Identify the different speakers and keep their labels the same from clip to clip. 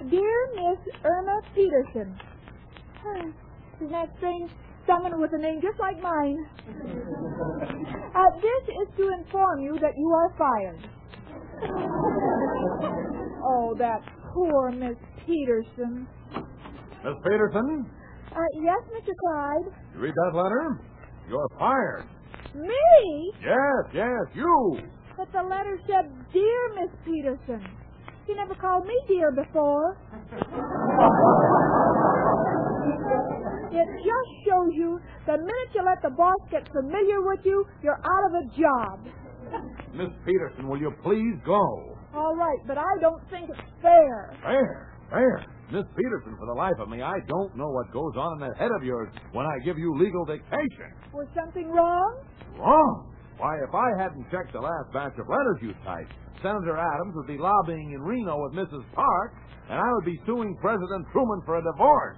Speaker 1: Dear Miss Irma Peterson. Isn't that strange? Someone with a name just like mine. This is to inform you that you are fired. Oh, that poor Miss Peterson.
Speaker 2: Miss Peterson?
Speaker 1: Yes, Mr. Clyde?
Speaker 2: You read that letter? You're fired.
Speaker 1: Me?
Speaker 2: Yes, you.
Speaker 1: But the letter said, Dear Miss Peterson. You never called me dear before. It just shows you the minute you let the boss get familiar with you, you're out of a job.
Speaker 2: Miss Peterson, will you please go?
Speaker 1: All right, but I don't think it's fair.
Speaker 2: Fair. Miss Peterson, for the life of me, I don't know what goes on in that head of yours when I give you legal dictation.
Speaker 1: Was something wrong?
Speaker 2: Wrong? Why, if I hadn't checked the last batch of letters you typed, Senator Adams would be lobbying in Reno with Mrs. Park, and I would be suing President Truman for a divorce.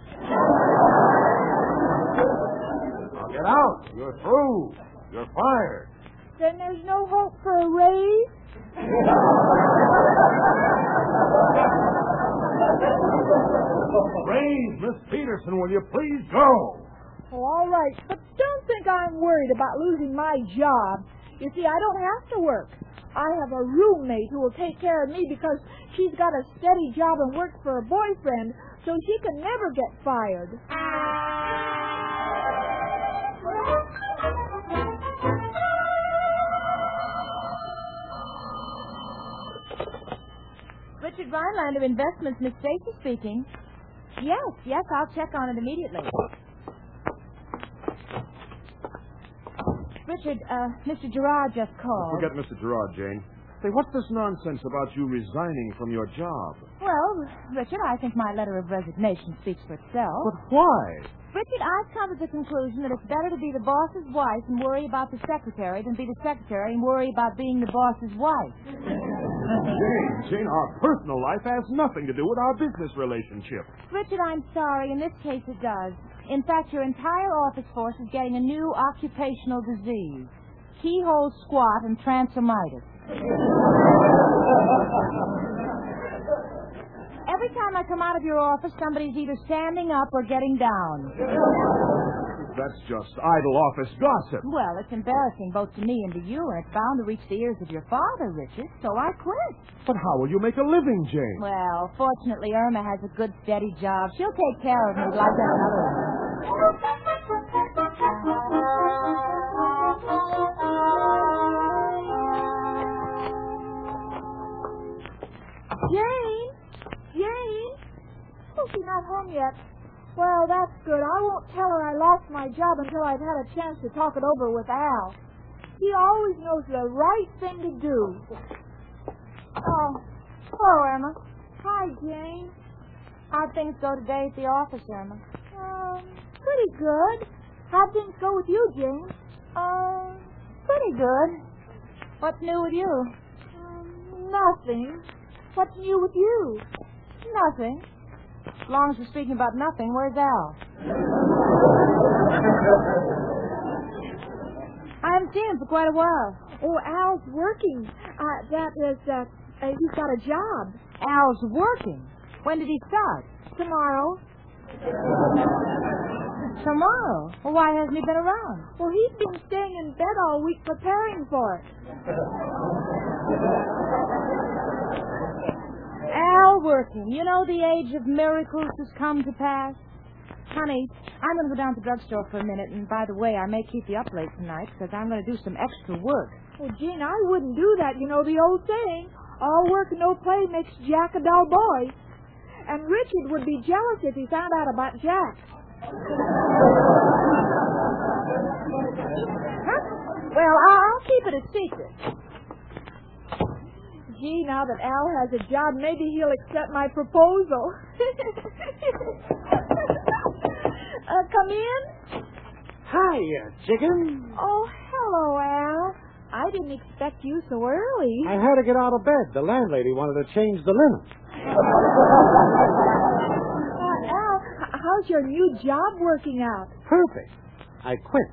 Speaker 2: Now get out. You're through. You're fired.
Speaker 1: Then there's no hope for a raise?
Speaker 2: Raise, Miss Peterson, will you please go?
Speaker 1: Oh, all right, but don't think I'm worried about losing my job. You see, I don't have to work. I have a roommate who will take care of me because she's got a steady job and works for a boyfriend, so she can never get fired.
Speaker 3: Richard Rhineland of Investments, Miss Stacy speaking. Yes, I'll check on it immediately. Richard, Mr. Gerard just called.
Speaker 4: Forget Mr. Gerard, Jane. Say, what's this nonsense about you resigning from your job?
Speaker 3: Well, Richard, I think my letter of resignation speaks for itself.
Speaker 4: But why?
Speaker 3: Richard, I've come to the conclusion that it's better to be the boss's wife and worry about the secretary than be the secretary and worry about being the boss's wife.
Speaker 4: Jane, our personal life has nothing to do with our business relationship.
Speaker 3: Richard, I'm sorry. In this case, it does. In fact, your entire office force is getting a new occupational disease. Keyhole squat and transformitis. Every time I come out of your office, somebody's either standing up or getting down.
Speaker 4: That's just idle office gossip.
Speaker 3: Well, it's embarrassing both to me and to you, and it's bound to reach the ears of your father, Richard, so I quit.
Speaker 4: But how will you make a living, Jane?
Speaker 3: Well, fortunately, Irma has a good, steady job. She'll take care of me like another one.
Speaker 1: Jane? Oh, she's not home yet. Well, that's good. I won't tell her I lost my job until I've had a chance to talk it over with Al. He always knows the right thing to do.
Speaker 3: Oh, hello, Irma.
Speaker 1: Hi, Jane.
Speaker 3: How'd things go today at the office, Irma?
Speaker 1: Pretty good. How'd things go with you, Jane?
Speaker 3: Pretty good. What's new with you?
Speaker 1: Nothing. What's new with you?
Speaker 3: Nothing. As long as we're speaking about nothing, where's Al? I haven't seen him for quite a while.
Speaker 1: Oh, Al's working. He's got a job.
Speaker 3: Al's working? When did he start?
Speaker 1: Tomorrow.
Speaker 3: Tomorrow? Well, why hasn't he been around?
Speaker 1: Well, he's been staying in bed all week preparing for it.
Speaker 3: Al working. You know the age of miracles has come to pass. Honey, I'm going to go down to the drugstore for a minute, and by the way, I may keep you up late tonight because I'm going to do some extra work.
Speaker 1: Well, Gene, I wouldn't do that. You know the old saying, all work and no play makes Jack a dull boy. And Richard would be jealous if he found out about Jack.
Speaker 3: Huh? Well, I'll keep it a secret.
Speaker 1: Gee, now that Al has a job, maybe he'll accept my proposal. Come in?
Speaker 5: Hi, chicken.
Speaker 1: Oh, hello, Al. I didn't expect you so early.
Speaker 5: I had to get out of bed. The landlady wanted to change the linen.
Speaker 1: Al, how's your new job working out?
Speaker 5: Perfect. I quit.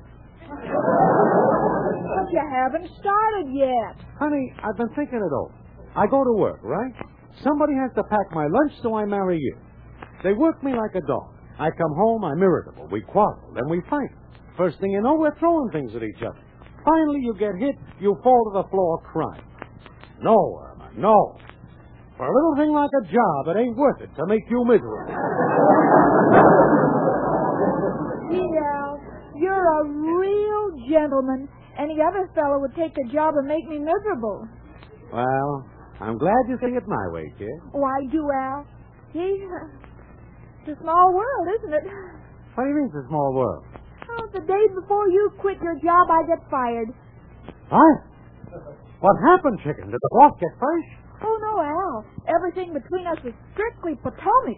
Speaker 1: But you haven't started yet.
Speaker 5: Honey, I've been thinking it over. I go to work, right? Somebody has to pack my lunch, so I marry you. They work me like a dog. I come home, I'm irritable. We quarrel, then we fight. First thing you know, we're throwing things at each other. Finally, you get hit, you fall to the floor crying. No, Irma, no. For a little thing like a job, it ain't worth it to make you miserable.
Speaker 1: Gee, Al, you're a real gentleman. Any other fellow would take the job and make me miserable.
Speaker 5: Well, I'm glad you see it my way, kid.
Speaker 1: Oh, I do, Al. Gee, it's a small world, isn't it?
Speaker 5: What do you mean it's a small world?
Speaker 1: Oh, the day before you quit your job, I get fired.
Speaker 5: What? What happened, Chicken? Did the boss get fresh?
Speaker 1: Oh, no, Al. Everything between us is strictly Potomac.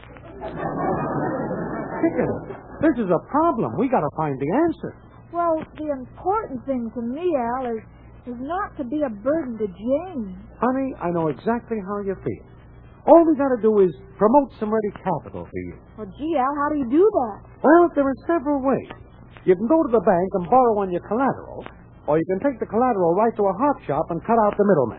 Speaker 5: Chicken, this is a problem. We got to find the answer.
Speaker 1: Well, the important thing to me, Al, is not to be a burden to Jane.
Speaker 5: Honey, I know exactly how you feel. All we got to do is promote some ready capital for you.
Speaker 1: Well, gee, Al, how do you do that?
Speaker 5: Well, there are several ways. You can go to the bank and borrow on your collateral, or you can take the collateral right to a hop shop and cut out the middleman.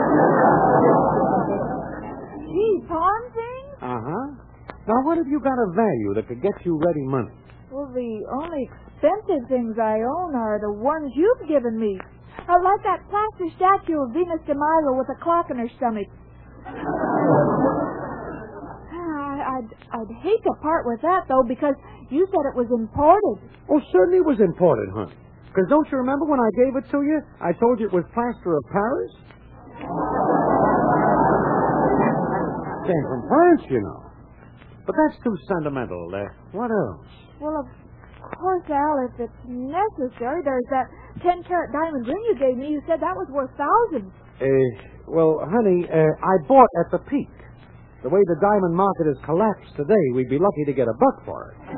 Speaker 1: Gee, pawn things?
Speaker 5: Uh-huh. Now, what have you got of value that could get you ready money?
Speaker 1: Well, the only expensive things I own are the ones you've given me. Like that plaster statue of Venus de Milo with a clock in her stomach. I'd hate to part with that, though, because you said it was imported.
Speaker 5: Oh, certainly it was imported, honey. Because don't you remember when I gave it to you, I told you it was plaster of Paris? Came from France, you know. But that's too sentimental. What else?
Speaker 1: Well, of course, Al, if it's necessary, there's that 10-carat diamond ring you gave me. You said that was worth thousands.
Speaker 5: Well, honey, I bought at the peak. The way the diamond market has collapsed today, we'd be lucky to get a buck for it.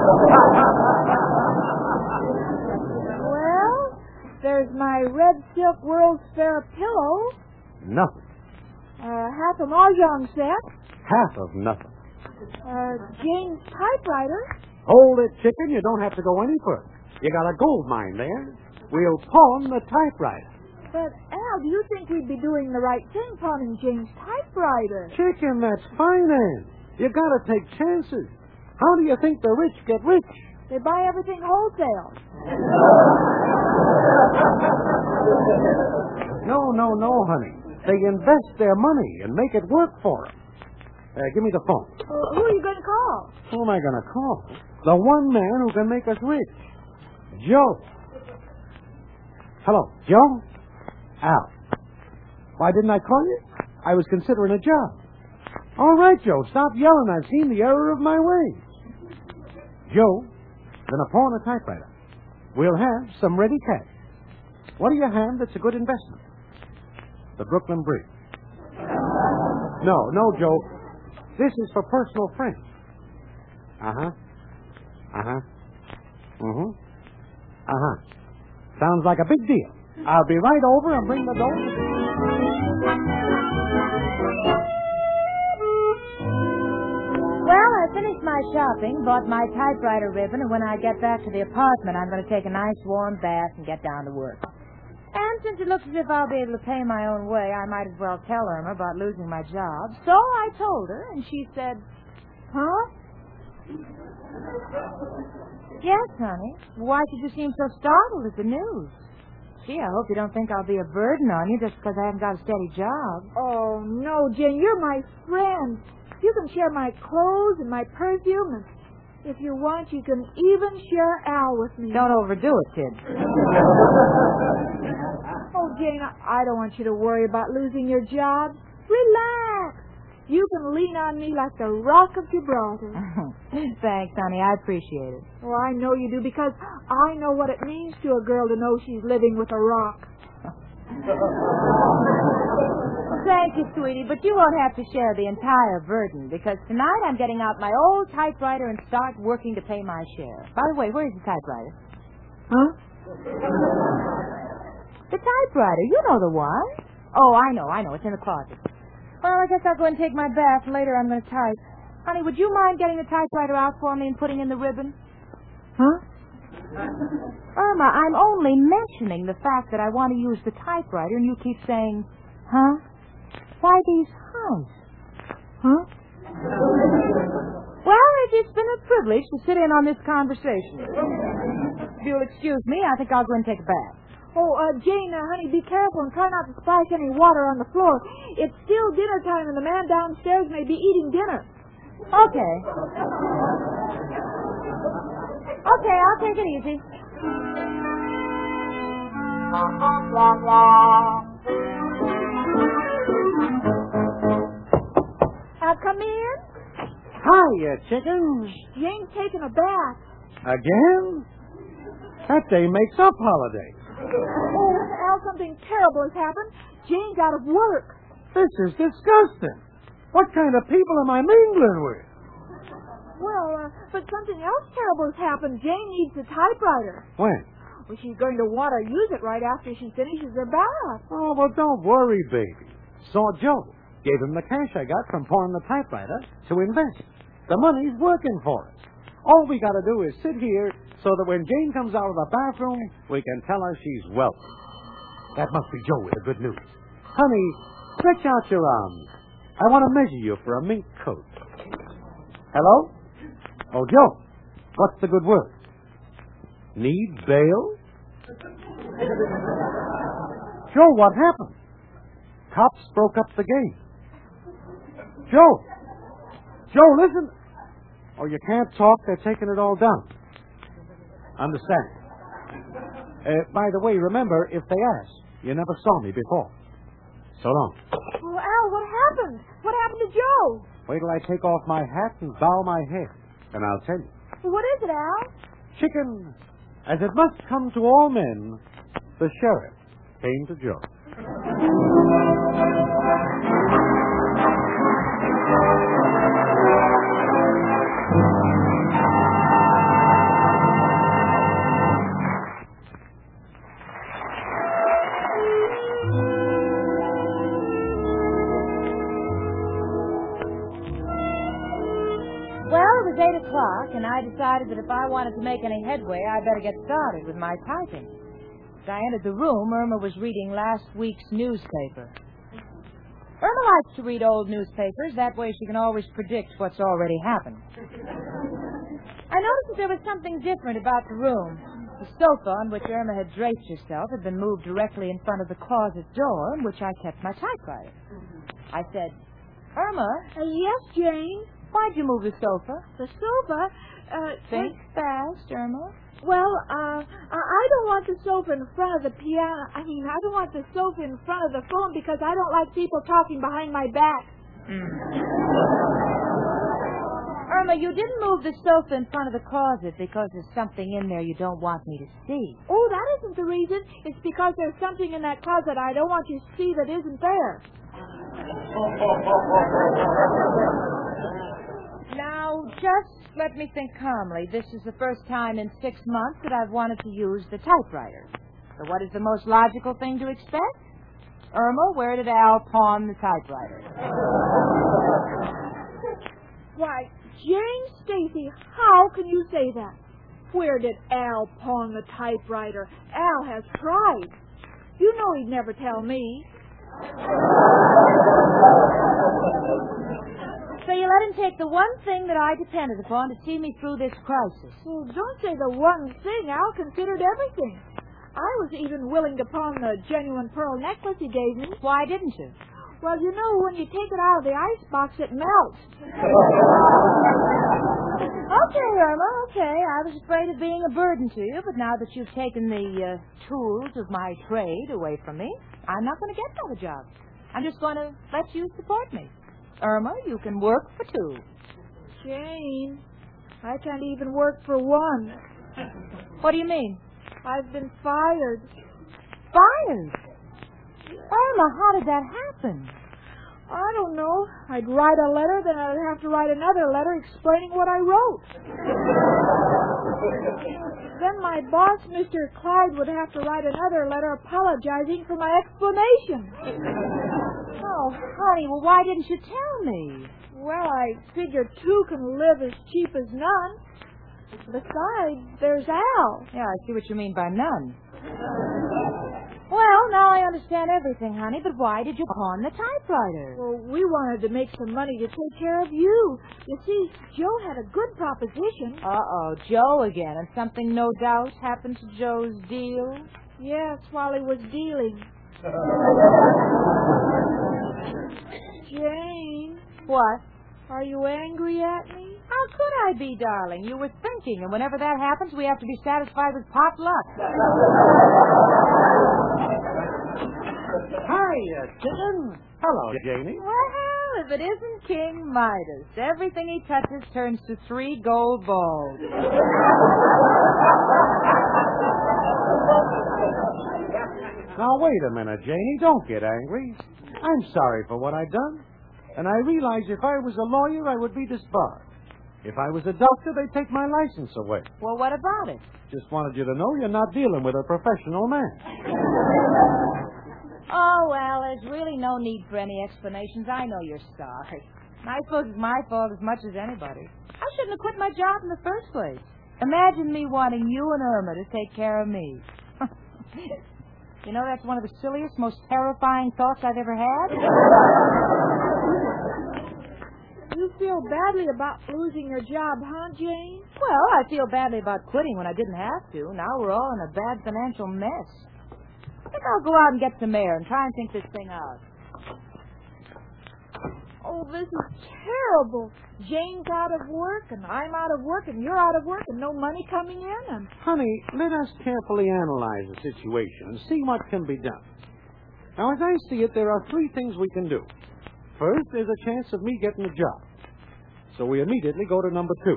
Speaker 1: Well, there's my red silk World's Fair pillow.
Speaker 5: Nothing.
Speaker 1: Half a mahjong set.
Speaker 5: Half of nothing.
Speaker 1: Jane's typewriter.
Speaker 5: Hold it, Chicken. You don't have to go any further. You got a gold mine there. We'll pawn the typewriter.
Speaker 1: But, Al, do you think we'd be doing the right thing pawning Jane's typewriter?
Speaker 5: Chicken, that's finance. You got to take chances. How do you think the rich get rich?
Speaker 1: They buy everything wholesale.
Speaker 5: No, honey. They invest their money and make it work for them. Give me the phone.
Speaker 1: Who are you going to call?
Speaker 5: Who am I going to call? The one man who can make us rich. Joe. Hello, Joe? Al. Why didn't I call you? I was considering a job. All right, Joe, stop yelling. I've seen the error of my ways. Joe, gonna pawn a typewriter. We'll have some ready cash. What do you have that's a good investment? The Brooklyn Bridge. No, Joe. This is for personal friends. Sounds like a big deal. I'll be right over and bring the dough.
Speaker 3: Well, I finished my shopping, bought my typewriter ribbon, and when I get back to the apartment, I'm going to take a nice warm bath and get down to work. And since it looks as if I'll be able to pay my own way, I might as well tell Irma about losing my job. So I told her, and she said, "Huh?" "Yes, honey. Why should you seem so startled at the news?" "Gee, I hope you don't think I'll be a burden on you just because I haven't got a steady job."
Speaker 1: Oh, no, Jane, you're my friend. You can share my clothes and my perfume, and if you want, you can even share Al with me.
Speaker 3: Don't overdo it, kid.
Speaker 1: Oh, Jane, I don't want you to worry about losing your job. Relax. You can lean on me like the Rock of Gibraltar.
Speaker 3: Thanks, honey. I appreciate it.
Speaker 1: Oh, I know you do, because I know what it means to a girl to know she's living with a rock.
Speaker 3: Thank you, sweetie, but you won't have to share the entire burden, because tonight I'm getting out my old typewriter and start working to pay my share. By the way, where's the typewriter?
Speaker 1: Huh?
Speaker 3: The typewriter. You know the one. Oh, I know. It's in the closet. Well, I guess I'll go and take my bath. Later I'm going to type. Honey, would you mind getting the typewriter out for me and putting in the ribbon?
Speaker 1: Huh?
Speaker 3: Irma, I'm only mentioning the fact that I want to use the typewriter, and you keep saying, "Huh?" Why these nice. Huh? Well, it's been a privilege to sit in on this conversation. If you'll excuse me, I think I'll go and take a bath.
Speaker 1: Oh, Jane, honey, be careful and try not to splash any water on the floor. It's still dinner time, and the man downstairs may be eating dinner.
Speaker 3: Okay. Okay, I'll take it easy.
Speaker 1: Come in.
Speaker 5: Hiya, chicken.
Speaker 1: Jane's taking a bath.
Speaker 5: Again? That day makes up holidays.
Speaker 1: Oh, Al, something terrible has happened. Jane's out of work.
Speaker 5: This is disgusting. What kind of people am I mingling with?
Speaker 1: Well, but something else terrible has happened. Jane needs a typewriter.
Speaker 5: When?
Speaker 1: Well, she's going to want to use it right after she finishes her bath.
Speaker 5: Oh, well, don't worry, baby. Saw Joe. Gave him the cash I got from pouring the typewriter to invest. The money's working for us. All we got to do is sit here so that when Jane comes out of the bathroom, we can tell her she's welcome. That must be Joe with the good news. Honey, stretch out your arms. I want to measure you for a mink coat. Hello? Oh, Joe. What's the good word? Need bail? Joe, what happened? Cops broke up the game. Joe! Joe, listen! Oh, you can't talk. They're taking it all down. Understand. By the way, remember, if they ask, you never saw me before. So long.
Speaker 1: Well, Al, what happened? What happened to Joe?
Speaker 5: Wait till I take off my hat and bow my head, and I'll tell you.
Speaker 1: Well, what is it, Al?
Speaker 5: Chicken, as it must come to all men, the sheriff came to Joe.
Speaker 3: Well, it was 8 o'clock, and I decided that if I wanted to make any headway, I'd better get started with my typing. As I entered the room, Irma was reading last week's newspaper. Irma likes to read old newspapers. That way she can always predict what's already happened. I noticed that there was something different about the room. The sofa on which Irma had draped herself had been moved directly in front of the closet door in which I kept my typewriter. I said, Irma,
Speaker 1: Yes, Jane.
Speaker 3: why'd you move the sofa?
Speaker 1: The sofa,
Speaker 3: Think fast, Irma.
Speaker 1: Well, I don't want the sofa in front of the piano. I don't want the sofa in front of the phone because I don't like people talking behind my back.
Speaker 3: Irma, you didn't move the sofa in front of the closet because there's something in there you don't want me to see.
Speaker 1: Oh, that isn't the reason. It's because there's something in that closet I don't want you to see that isn't there.
Speaker 3: Now, just let me think calmly. This is the first time in 6 months that I've wanted to use the typewriter. So what is the most logical thing to expect? Irma, where did Al pawn the typewriter?
Speaker 1: Why, Jane Stacy, how can you say that? Where did Al pawn the typewriter? Al has tried. You know he'd never tell me.
Speaker 3: So you let him take the one thing that I depended upon to see me through this crisis.
Speaker 1: Well, don't say the one thing. Al considered everything. I was even willing to pawn the genuine pearl necklace he gave me.
Speaker 3: Why didn't you?
Speaker 1: Well, you know, when you take it out of the icebox, it melts.
Speaker 3: Okay, Irma, okay. I was afraid of being a burden to you, but now that you've taken the tools of my trade away from me, I'm not going to get another job. I'm just going to let you support me. Irma, you can work for two.
Speaker 1: Jane, I can't even work for one.
Speaker 3: What do you mean?
Speaker 1: I've been fired.
Speaker 3: Fired? Irma, how did that happen?
Speaker 1: I don't know. I'd write a letter, then I'd have to write another letter explaining what I wrote. Then my boss, Mr. Clyde, would have to write another letter apologizing for my explanation.
Speaker 3: Oh, honey, well, why didn't you tell me?
Speaker 1: Well, I figure two can live as cheap as none. Besides, there's Al.
Speaker 3: Yeah, I see what you mean by none. Well, now I understand everything, honey, but why did you pawn the typewriter?
Speaker 1: Well, we wanted to make some money to take care of you. You see, Joe had a good proposition.
Speaker 3: Uh-oh, Joe again, and something no doubt happened to Joe's deal?
Speaker 1: Yes, while he was dealing. Jane.
Speaker 3: What?
Speaker 1: Are you angry at me?
Speaker 3: How could I be, darling? You were thinking, and whenever that happens, we have to be satisfied with pot luck.
Speaker 5: Hiya, chicken. Hello, Janie.
Speaker 3: Well, if it isn't King Midas, everything he touches turns to 3 gold balls.
Speaker 5: Now, wait a minute, Janie. Don't get angry. I'm sorry for what I've done. And I realize if I was a lawyer, I would be disbarred. If I was a doctor, they'd take my license away.
Speaker 3: Well, what about it?
Speaker 5: Just wanted you to know you're not dealing with a professional man.
Speaker 3: Oh, well, there's really no need for any explanations. I know you're sorry. I suppose it's my fault as much as anybody. I shouldn't have quit my job in the first place. Imagine me wanting you and Irma to take care of me. You know, that's one of the silliest, most terrifying thoughts I've ever had.
Speaker 1: You feel badly about losing your job, huh, Jane?
Speaker 3: Well, I feel badly about quitting when I didn't have to. Now we're all in a bad financial mess. I think I'll go out and get some air and try and think this thing out.
Speaker 1: Oh, this is terrible. Jane's out of work, and I'm out of work, and you're out of work, and no money coming in, and...
Speaker 5: Honey, let us carefully analyze the situation and see what can be done. Now, as I see it, there are 3 things we can do. First, there's a chance of me getting a job. So we immediately go to number 2.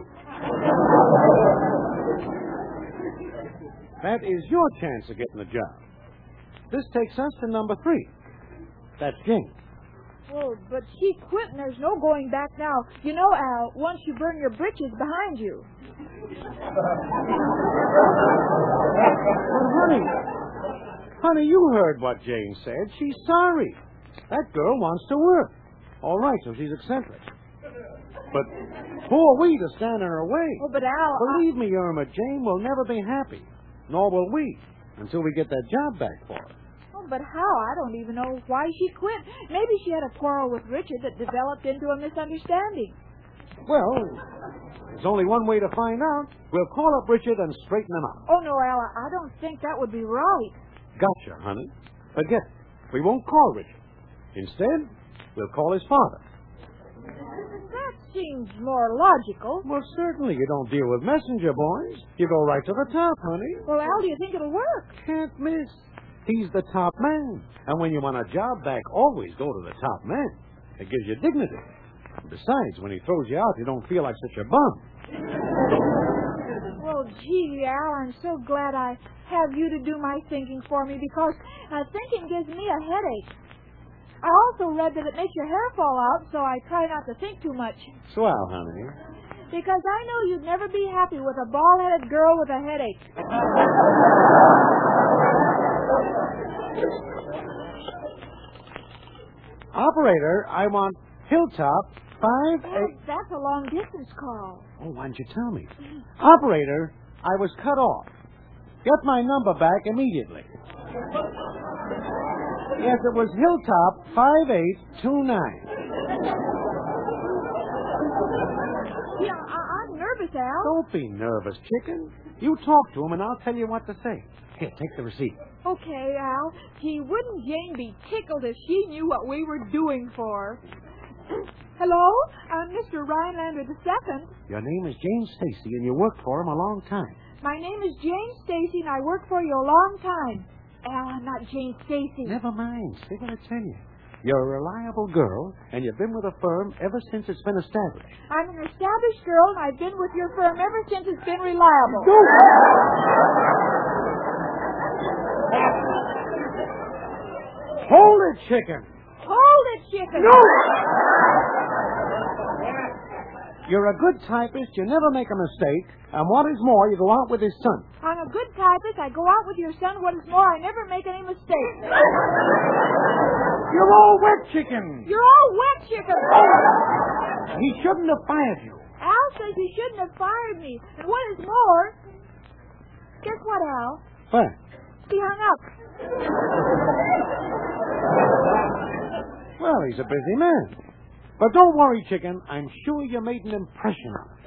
Speaker 5: That is your chance of getting a job. This takes us to number 3. That's Jane.
Speaker 1: Oh, but she quit, and there's no going back now. You know, Al, once you burn your britches behind you.
Speaker 5: Honey, you heard what Jane said. She's sorry. That girl wants to work. All right, so she's eccentric. But who are we to stand in her way?
Speaker 1: Oh, but Al...
Speaker 5: Believe me, Irma, Jane will never be happy. Nor will we, until we get that job back for her.
Speaker 1: Oh, but how? I don't even know why she quit. Maybe she had a quarrel with Richard that developed into a misunderstanding.
Speaker 5: Well, there's only one way to find out. We'll call up Richard and straighten him out.
Speaker 1: Oh, no, Al, I don't think that would be right.
Speaker 5: Gotcha, honey. Forget it. We won't call Richard. Instead, we'll call his father.
Speaker 1: That seems more logical.
Speaker 5: Well, certainly you don't deal with messenger boys. You go right to the top, honey.
Speaker 1: Well, Al, do you think it'll work?
Speaker 5: Can't miss. He's the top man. And when you want a job back, always go to the top man. It gives you dignity. Besides, when he throws you out, you don't feel like such a bum.
Speaker 1: Well, gee, Al, I'm so glad I have you to do my thinking for me because thinking gives me a headache. I also read that it makes your hair fall out, so I try not to think too much.
Speaker 5: Swell, honey.
Speaker 1: Because I know you'd never be happy with a bald-headed girl with a headache.
Speaker 5: Operator, I want Hilltop 5...
Speaker 1: Oh, that's a long-distance call.
Speaker 5: Oh, why didn't you tell me? Operator, I was cut off. Get my number back immediately. Yes, it was Hilltop 5829.
Speaker 1: Yeah, I'm nervous, Al.
Speaker 5: Don't be nervous, chicken. You talk to him, and I'll tell you what to say. Here, take the receipt.
Speaker 1: Okay, Al. Gee, wouldn't Jane be tickled if she knew what we were doing for? Hello? I'm Mr. Rhinelander II.
Speaker 5: Your name is Jane Stacy, and you worked for him a long time.
Speaker 1: My name is Jane Stacy, and I worked for you a long time. Al, I'm not Jane Stacy.
Speaker 5: Never mind. See what I tell you. You're a reliable girl, and you've been with a firm ever since it's been established.
Speaker 1: I'm an established girl, and I've been with your firm ever since it's been reliable.
Speaker 5: Hold it, chicken.
Speaker 1: Hold it, chicken.
Speaker 5: No! You're a good typist. You never make a mistake. And what is more, you go out with his son.
Speaker 1: I'm a good typist. I go out with your son. What is more, I never make any mistakes.
Speaker 5: You're all wet, chicken.
Speaker 1: You're all wet, chicken.
Speaker 5: He shouldn't have fired you.
Speaker 1: Al says he shouldn't have fired me. And what is more, guess what, Al?
Speaker 5: What?
Speaker 1: He hung up.
Speaker 5: Well, he's a busy man. But don't worry, Chicken. I'm sure you made an impression on him.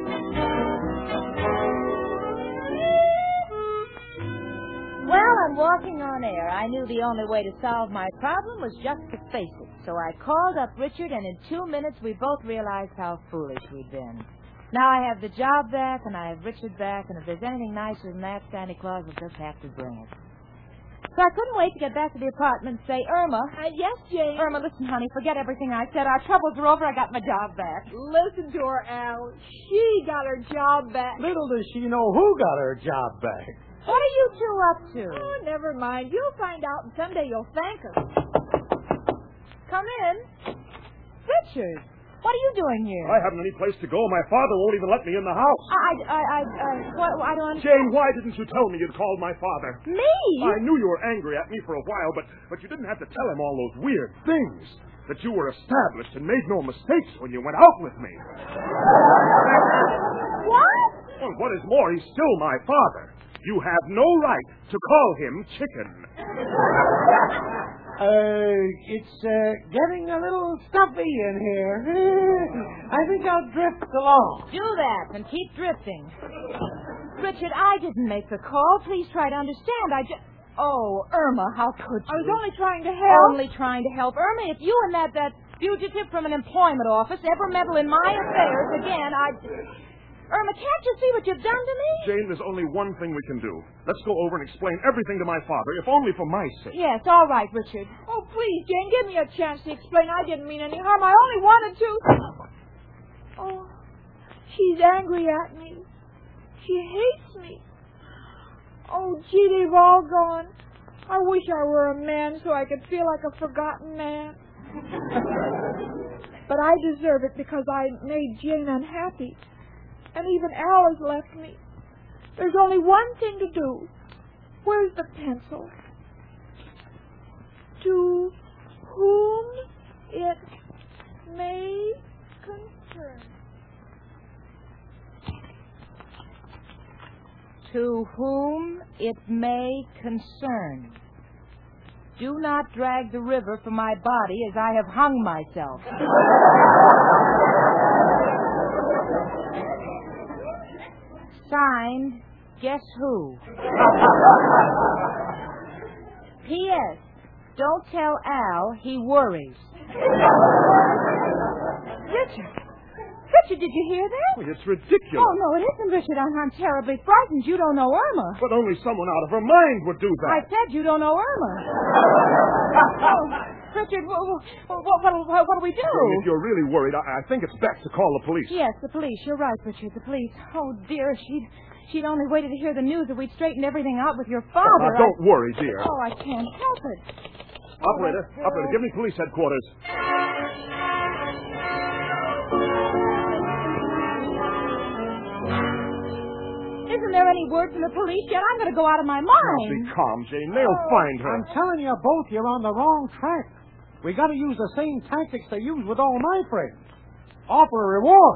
Speaker 3: Well, I'm walking on air. I knew the only way to solve my problem was just to face it. So I called up Richard, and in 2 minutes we both realized how foolish we'd been. Now I have the job back, and I have Richard back, and if there's anything nicer than that, Santa Claus will just have to bring it. So I couldn't wait to get back to the apartment and say, Irma.
Speaker 1: Yes, Jane?
Speaker 3: Irma, listen, honey, forget everything I said. Our troubles are over. I got my job back.
Speaker 1: Listen to her, Al. She got her job back.
Speaker 5: Little does she know who got her job back.
Speaker 3: What are you two up to?
Speaker 1: Oh, never mind. You'll find out, and someday you'll thank her.
Speaker 3: Come in. Richard, what are you doing here?
Speaker 4: I haven't any place to go. My father won't even let me in the house.
Speaker 3: I don't understand.
Speaker 4: Jane, why didn't you tell me you'd called my father?
Speaker 3: Me?
Speaker 4: I knew you were angry at me for a while, but you didn't have to tell him all those weird things. That you were established and made no mistakes when you went out with me.
Speaker 3: What?
Speaker 4: Well, what is more, he's still my father. You have no right to call him Chicken.
Speaker 5: It's getting a little stuffy in here. I think I'll drift along.
Speaker 3: Do that and keep drifting. Richard, I didn't make the call. Please try to understand. Oh, Irma, how could you?
Speaker 1: I was only trying to help.
Speaker 3: Only trying to help. Irma, if you and that fugitive from an employment office ever meddle in my affairs again, Irma, can't you see what you've done to me?
Speaker 4: Jane, there's only one thing we can do. Let's go over and explain everything to my father, if only for my sake.
Speaker 3: Yes, all right, Richard.
Speaker 1: Oh, please, Jane, give me a chance to explain. I didn't mean any harm. I only wanted to. Oh, she's angry at me. She hates me. Oh, gee, they've all gone. I wish I were a man so I could feel like a forgotten man. But I deserve it because I made Jane unhappy. And even Al has left me. There's only one thing to do. Where's the pencil? To whom it may concern.
Speaker 3: To whom it may concern. Do not drag the river from my body as I have hung myself. Signed, guess who? P.S. Don't tell Al he worries. Richard, did you hear that?
Speaker 4: Oh, it's ridiculous.
Speaker 3: Oh, no, it isn't, Richard. I'm terribly frightened. You don't know Irma.
Speaker 4: But only someone out of her mind would do
Speaker 3: I
Speaker 4: that.
Speaker 3: said you don't know Irma. Oh, Richard, what do we do?
Speaker 4: Jane, if you're really worried, I think it's best to call the police.
Speaker 3: Yes, the police. You're right, Richard, the police. Oh, dear, if she'd only waited to hear the news that we'd straightened everything out with your father.
Speaker 4: Now, don't worry, dear.
Speaker 3: Oh, I can't help it.
Speaker 4: Operator, give me police headquarters.
Speaker 3: Isn't there any word from the police yet? I'm going to go out of my
Speaker 4: Now,
Speaker 3: mind.
Speaker 4: be calm, Jane. They'll find her.
Speaker 5: I'm telling you both, you're on the wrong track. We got to use the same tactics they use with all my friends. Offer a reward.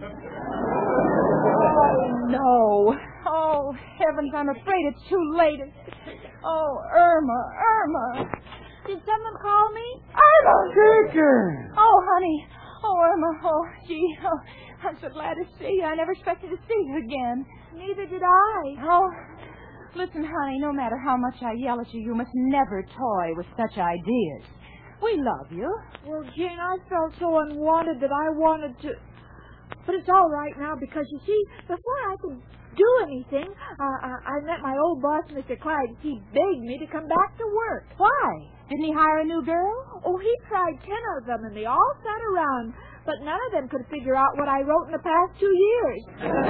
Speaker 3: No. Oh, heavens, I'm afraid it's too late. Oh, Irma. Did someone call me? Irma!
Speaker 5: Chicken!
Speaker 3: Oh, honey. Oh, Irma. Oh, gee. Oh, I'm so glad to see you. I never expected to see you again.
Speaker 1: Neither did I.
Speaker 3: Oh, listen, honey, no matter how much I yell at you, you must never toy with such ideas. We love you.
Speaker 1: Well, Jane, I felt so unwanted that I wanted to... But it's all right now because, you see, before I could do anything, I met my old boss, Mr. Clyde. He begged me to come back to work.
Speaker 3: Why? Didn't he hire a new girl?
Speaker 1: Oh, he tried 10 of them, and they all sat around. But none of them could figure out what I wrote in the past 2 years.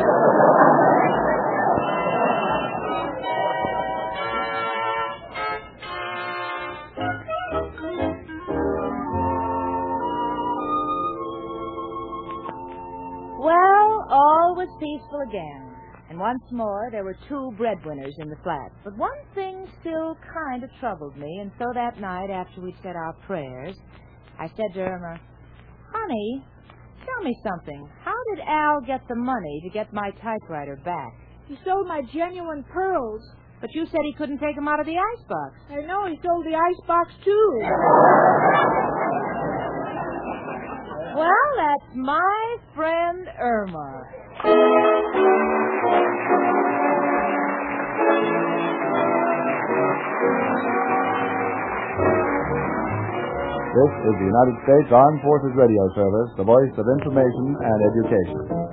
Speaker 3: Well, all was peaceful again. And once more, there were 2 breadwinners in the flat. But one thing still kind of troubled me, and so that night, after we'd said our prayers, I said to Irma, Honey, tell me something. How did Al get the money to get my typewriter back?
Speaker 1: He sold my genuine pearls.
Speaker 3: But you said he couldn't take him out of the icebox.
Speaker 1: I know, he sold the icebox, too.
Speaker 3: Well, that's my friend Irma.
Speaker 6: This is the United States Armed Forces Radio Service, the voice of information and education.